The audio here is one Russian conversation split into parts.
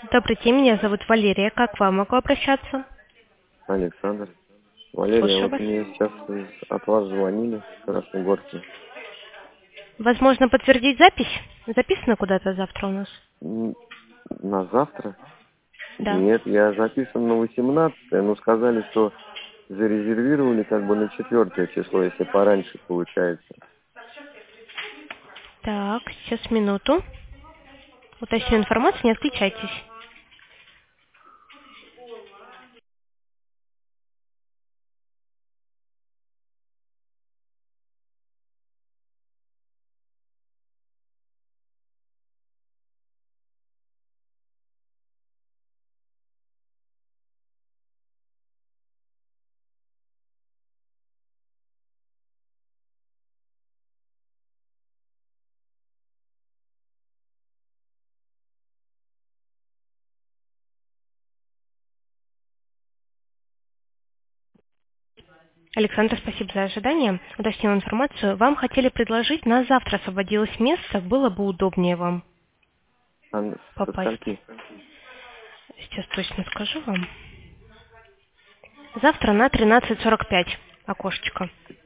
Добрый день, меня зовут Валерия. Как к вам могу обращаться? Александр. Валерия, Слушаю вот вас. мне сейчас от вас звонили в Красногорске. Возможно, подтвердить запись? Записано куда-то завтра у нас? М, На завтра? Да. Нет, я записан на 18-е, но сказали, что зарезервировали как бы на 4 число, если пораньше получается. Так, сейчас минуту. Уточню информацию, не отключайтесь. Александр, спасибо за ожидание. Уточнил информацию. Вам хотели предложить, на завтра освободилось место, было бы удобнее вам Со попасть. скольки? Сейчас точно скажу вам. Завтра на 13:45 окошечко.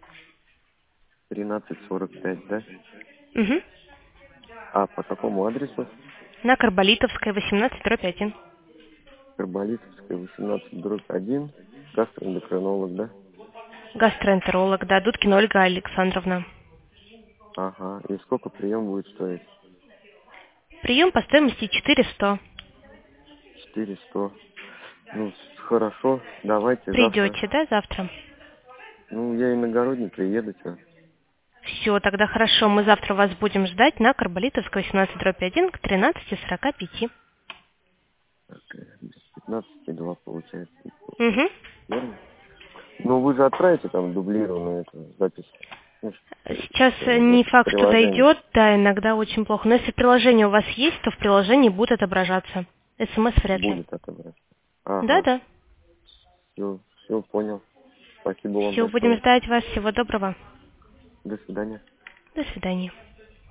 13:45, да? Угу. А по какому адресу? На Карболитовской, 18/1. Карболитовская, 18/1, гастроэндокринолог, да? Гастроэнтеролог, да, Дудкина Ольга Александровна. Ага, и сколько прием будет стоить? Прием по стоимости 400. 400. Ну, хорошо, давайте завтра. Придете, да, завтра? Ну, я иногородний приеду, что? Все, тогда хорошо. Мы завтра вас будем ждать на Карболитовской, 18/1 к 13:45. Так, без 15:02 получается. Угу. Верно? Ну, вы же отправите там дублированную эту запись. Ну, Сейчас вот не факт, что приложение дойдет, да, иногда очень плохо. Но если приложение у вас есть, то в приложении будет отображаться. СМС вряд ли. будет отображаться. Ага, Да-да. все понял. Спасибо вам Все, будем большое. ждать вас. Всего доброго. До свидания. До свидания.